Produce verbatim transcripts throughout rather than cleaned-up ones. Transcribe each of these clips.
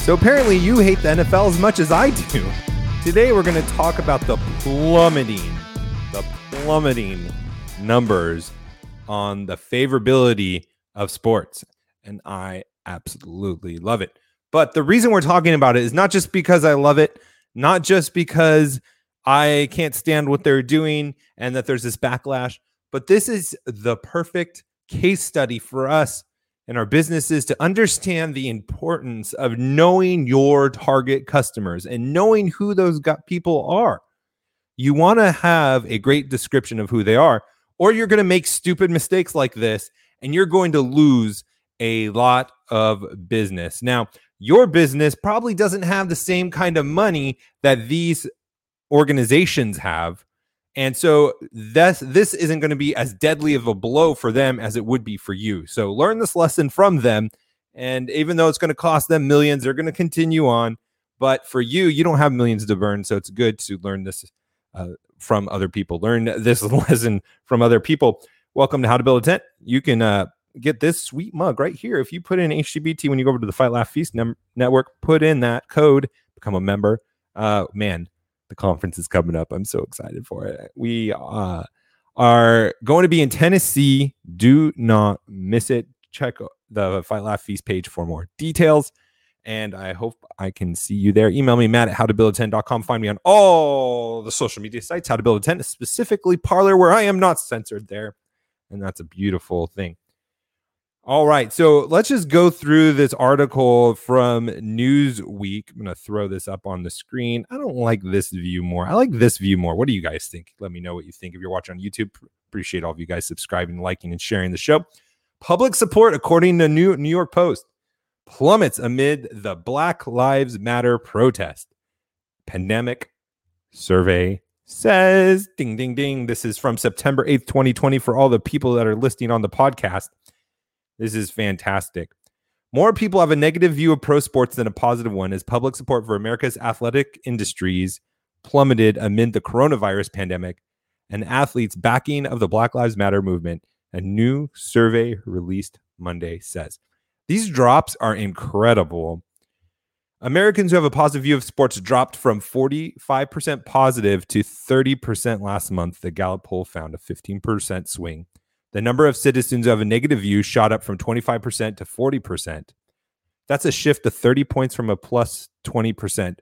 So apparently you hate the N F L as much as I do. Today we're going to talk about the plummeting, the plummeting numbers on the favorability of sports. And I absolutely love it. But the reason we're talking about it is not just because I love it, not just because I can't stand what they're doing and that there's this backlash, but this is the perfect case study for us and our businesses to understand the importance of knowing your target customers and knowing who those people are. You want to have a great description of who they are, or you're going to make stupid mistakes like this and you're going to lose a lot of business. Now, your business probably doesn't have the same kind of money that these organizations have. And so this, this isn't going to be as deadly of a blow for them as it would be for you. So learn this lesson from them. And even though it's going to cost them millions, they're going to continue on. But for you, you don't have millions to burn. So it's good to learn this uh, from other people. Learn this lesson from other people. Welcome to How to Build a Tent. You can uh, get this sweet mug right here. If you put in H T B T when you go over to the Fight Laugh Feast nem- network, put in that code, become a member. Uh, man, the conference is coming up. I'm so excited for it. We uh, are going to be in Tennessee. Do not miss it. Check the Fight Laugh Feast page for more details. And I hope I can see you there. Email me, Matt at how to build a tent dot com. Find me on all the social media sites, How to Build a Tent, specifically Parler, where I am not censored there. And that's a beautiful thing. All right, so let's just go through this article from Newsweek. I'm going to throw this up on the screen. I don't like this view more. I like this view more. What do you guys think? Let me know what you think. If you're watching on YouTube, appreciate all of you guys subscribing, liking, and sharing the show. Public support, according to New New York Post, plummets amid the Black Lives Matter protest. Pandemic survey says, ding, ding, ding. This is from September eighth, twenty twenty for all the people that are listening on the podcast. This is fantastic. More people have a negative view of pro sports than a positive one as public support for America's athletic industries plummeted amid the coronavirus pandemic and athletes' backing of the Black Lives Matter movement, a new survey released Monday says. These drops are incredible. Americans who have a positive view of sports dropped from forty-five percent positive to thirty percent last month. The Gallup poll found a fifteen percent swing. The number of citizens who have a negative view shot up from twenty-five percent to forty percent. That's a shift of thirty points from a plus twenty percent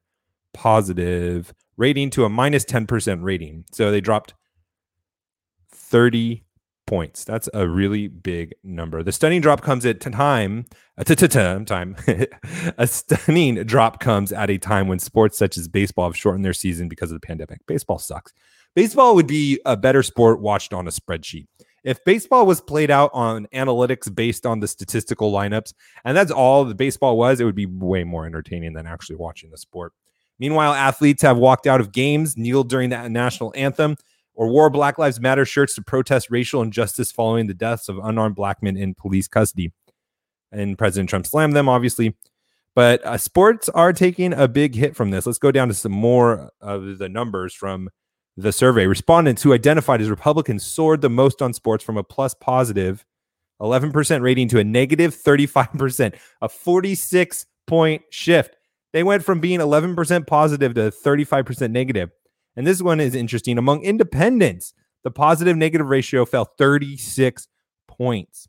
positive rating to a minus ten percent rating. So they dropped thirty points. That's a really big number. The stunning drop comes at time, a time. A stunning drop comes at a time when sports such as baseball have shortened their season because of the pandemic. Baseball sucks. Baseball would be a better sport watched on a spreadsheet. If baseball was played out on analytics based on the statistical lineups, and that's all the baseball was, it would be way more entertaining than actually watching the sport. Meanwhile, athletes have walked out of games, kneeled during the national anthem, or wore Black Lives Matter shirts to protest racial injustice following the deaths of unarmed black men in police custody. And President Trump slammed them, obviously. But uh, sports are taking a big hit from this. Let's go down to some more of the numbers from the survey. Respondents who identified as Republicans soared the most on sports from a plus positive eleven percent rating to a negative thirty-five percent, a forty-six point shift. They went from being eleven percent positive to thirty-five percent negative. And this one is interesting. Among independents, the positive negative ratio fell thirty-six points.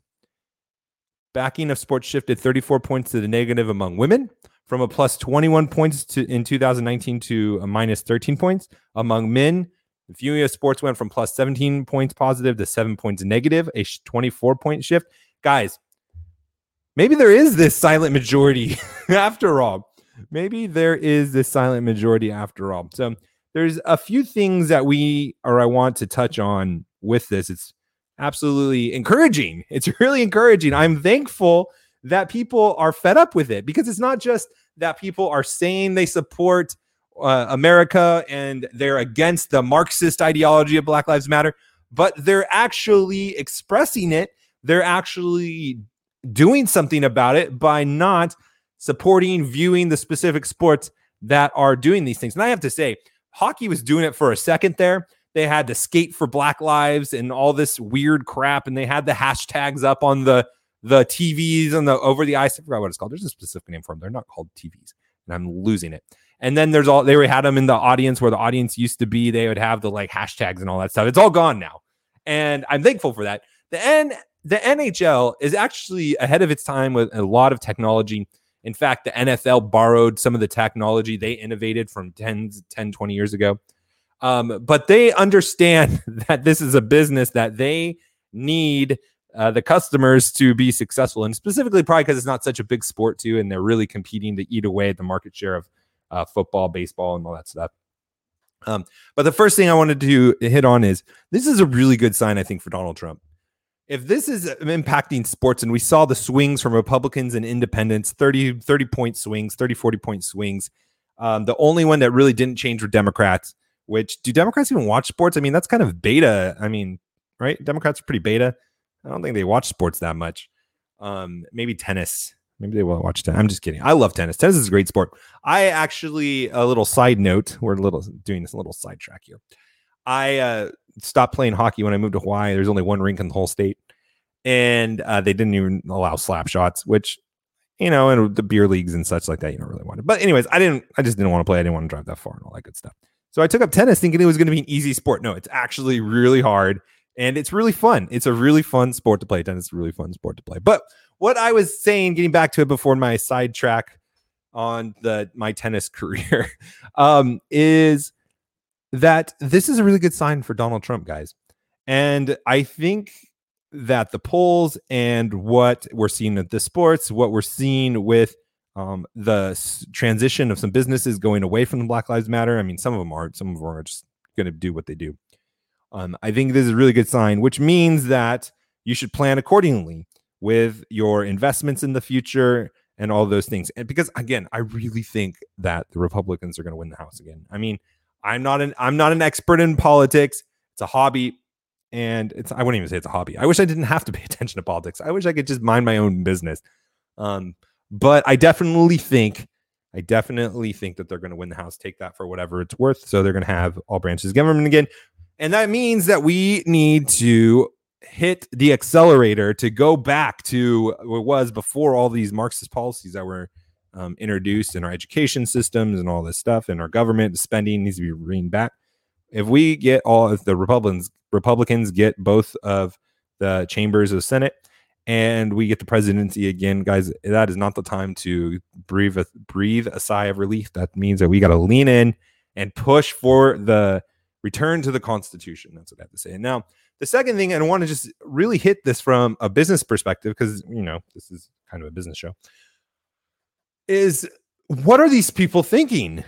Backing of sports shifted thirty-four points to the negative among women, from a plus twenty-one points to in two thousand nineteen to a minus thirteen points. Among men, the viewing of sports went from plus seventeen points positive to seven points negative, a twenty-four point shift. Guys, maybe there is this silent majority after all. Maybe there is this silent majority after all. So there's a few things that we or I want to touch on with this. It's absolutely encouraging. It's really encouraging. I'm thankful that people are fed up with it, because it's not just that people are saying they support uh, America and they're against the Marxist ideology of Black Lives Matter, but they're actually expressing it. They're actually doing something about it by not supporting, viewing the specific sports that are doing these things. And I have to say, hockey was doing it for a second there. They had to skate for Black Lives and all this weird crap, and they had the hashtags up on the the T Vs and the over the ice. I forgot what it's called. There's a specific name for them. They're not called T Vs. and I'm losing it. And then there's all, they had them in the audience where the audience used to be. They would have the like hashtags and all that stuff. It's all gone now. And I'm thankful for that. The N, the N H L is actually ahead of its time with a lot of technology. In fact, the N F L borrowed some of the technology they innovated from ten, twenty years ago. Um, but they understand that this is a business that they need uh, the customers to be successful. And specifically probably because it's not such a big sport too. And they're really competing to eat away at the market share of uh, football, baseball, and all that stuff. Um, but the first thing I wanted to hit on is this is a really good sign, I think, for Donald Trump. If this is impacting sports, and we saw the swings from Republicans and independents, thirty, thirty point swings, thirty, forty point swings. Um, the only one that really didn't change were Democrats, which do Democrats even watch sports? I mean, that's kind of beta. I mean, right? Democrats are pretty beta. I don't think they watch sports that much. Um, maybe tennis. Maybe they will watch tennis. I'm just kidding. I love tennis. Tennis is a great sport. I actually, a little side note, we're a little doing this little sidetrack here. I uh, stopped playing hockey when I moved to Hawaii. There's only one rink in the whole state. And uh, they didn't even allow slap shots, which, you know, and the beer leagues and such like that, you don't really want it. But anyways, I didn't, I just didn't want to play. I didn't want to drive that far and all that good stuff. So I took up tennis thinking it was going to be an easy sport. No, it's actually really hard. And it's really fun. It's a really fun sport to play. Tennis is a really fun sport to play. But what I was saying, getting back to it before my sidetrack on the my tennis career, um, is that this is a really good sign for Donald Trump, guys. And I think that the polls and what we're seeing at the sports, what we're seeing with um, the s- transition of some businesses going away from the Black Lives Matter. I mean, some of them aren't. Some of them are just going to do what they do. Um, I think this is a really good sign, which means that you should plan accordingly with your investments in the future and all those things. And because, again, I really think that the Republicans are going to win the House again. I mean, I'm not an I'm not an expert in politics. It's a hobby. And it's I wouldn't even say it's a hobby. I wish I didn't have to pay attention to politics. I wish I could just mind my own business. Um, but I definitely think, I definitely think that they're going to win the House, take that for whatever it's worth. So they're going to have all branches of government again. And that means that we need to hit the accelerator to go back to what was before all these Marxist policies that were um, introduced in our education systems and all this stuff, and our government spending needs to be reined back. If we get all of the Republicans, Republicans get both of the chambers of the Senate and we get the presidency again, guys, that is not the time to breathe a, breathe a sigh of relief. That means that we got to lean in and push for the return to the Constitution. That's what I have to say. And now, the second thing, and I want to just really hit this from a business perspective, because, you know, this is kind of a business show, is what are these people thinking?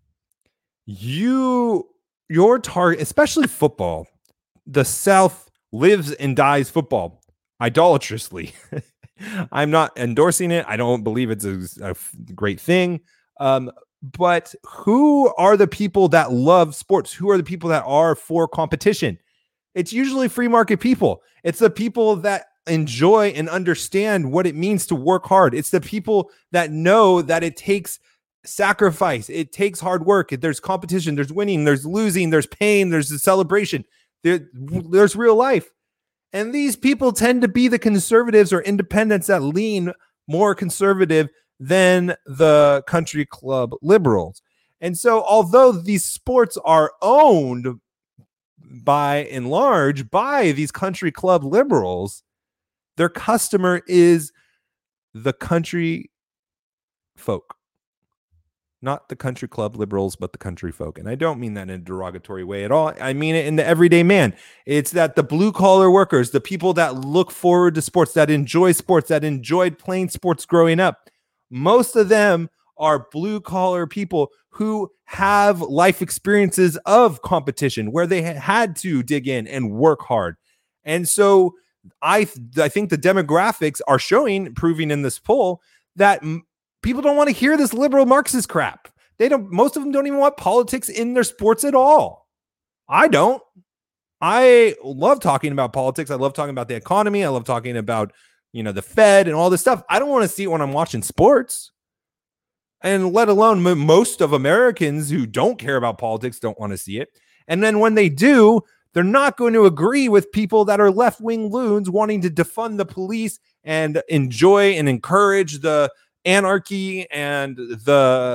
You... Your target, especially football, the South lives and dies football idolatrously. I'm not endorsing it. I don't believe it's a, a great thing. Um, but who are the people that love sports? Who are the people that are for competition? It's usually free market people. It's the people that enjoy and understand what it means to work hard. It's the people that know that it takes sacrifice, it takes hard work, there's competition, there's winning, there's losing, there's pain, there's a celebration, there, there's real life. And these people tend to be the conservatives or independents that lean more conservative than the country club liberals. And so although these sports are owned by and large by these country club liberals, their customer is the country folk. Not the country club liberals, but the country folk. And I don't mean that in a derogatory way at all. I mean it in the everyday man. It's that the blue collar workers, the people that look forward to sports, that enjoy sports, that enjoyed playing sports growing up, most of them are blue collar people who have life experiences of competition where they had to dig in and work hard. And so I, I think the demographics are showing, proving in this poll, that m- people don't want to hear this liberal Marxist crap. They don't, most of them don't even want politics in their sports at all. I don't. I love talking about politics. I love talking about the economy. I love talking about, you know, the Fed and all this stuff. I don't want to see it when I'm watching sports. And let alone m- most of Americans who don't care about politics don't want to see it. And then when they do, they're not going to agree with people that are left-wing loons wanting to defund the police and enjoy and encourage the anarchy and the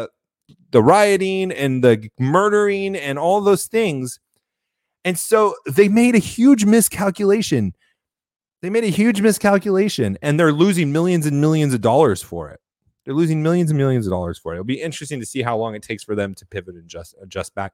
the rioting and the murdering and all those things. And so they made a huge miscalculation. They made a huge miscalculation, and they're losing millions and millions of dollars for it. They're losing millions and millions of dollars for it. It'll be interesting to see how long it takes for them to pivot and just adjust back.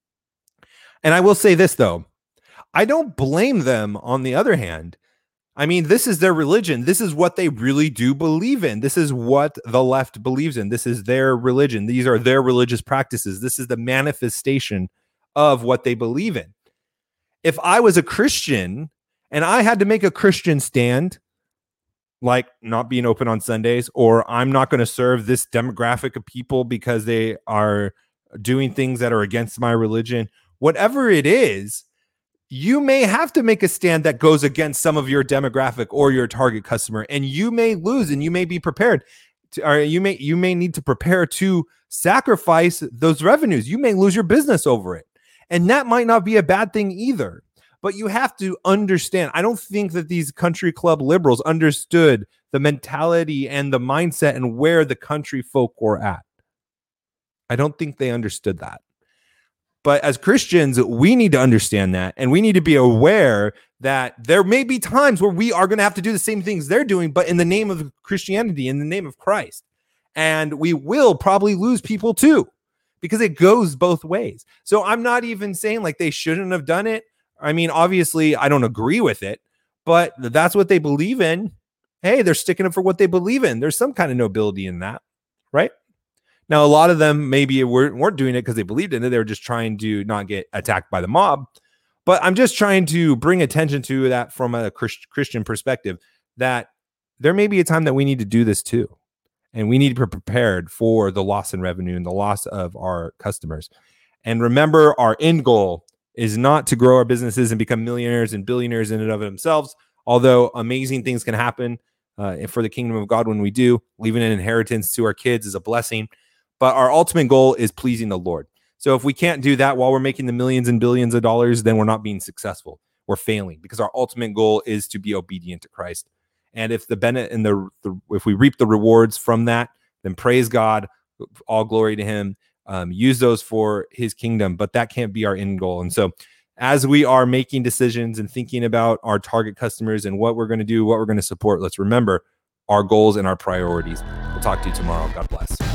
And I will say this, though. I don't blame them on the other hand. I mean, this is their religion. This is what they really do believe in. This is what the left believes in. This is their religion. These are their religious practices. This is the manifestation of what they believe in. If I was a Christian and I had to make a Christian stand, like not being open on Sundays, or I'm not going to serve this demographic of people because they are doing things that are against my religion, whatever it is, you may have to make a stand that goes against some of your demographic or your target customer, and you may lose, and you may be prepared to, or you may you may need to prepare to sacrifice those revenues. You may lose your business over it, and that might not be a bad thing either. But you have to understand, I don't think that these country club liberals understood the mentality and the mindset and where the country folk were at. I don't think they understood that. But as Christians, we need to understand that, and we need to be aware that there may be times where we are going to have to do the same things they're doing, but in the name of Christianity, in the name of Christ. And we will probably lose people too, because it goes both ways. So I'm not even saying like they shouldn't have done it. I mean, obviously, I don't agree with it, but that's what they believe in. Hey, they're sticking up for what they believe in. There's some kind of nobility in that, right? Now, a lot of them maybe weren't, weren't doing it because they believed in it. They were just trying to not get attacked by the mob. But I'm just trying to bring attention to that from a Christ, Christian perspective, that there may be a time that we need to do this too. And we need to be prepared for the loss in revenue and the loss of our customers. And remember, our end goal is not to grow our businesses and become millionaires and billionaires in and of themselves, although amazing things can happen uh, for the kingdom of God when we do. Leaving an inheritance to our kids is a blessing. But our ultimate goal is pleasing the Lord. So if we can't do that while we're making the millions and billions of dollars, then we're not being successful. We're failing, because our ultimate goal is to be obedient to Christ. And if the benefit and the, the if we reap the rewards from that, then praise God, all glory to him. Um, use those for his kingdom, but that can't be our end goal. And so as we are making decisions and thinking about our target customers and what we're going to do, what we're going to support, let's remember our goals and our priorities. We'll talk to you tomorrow. God bless.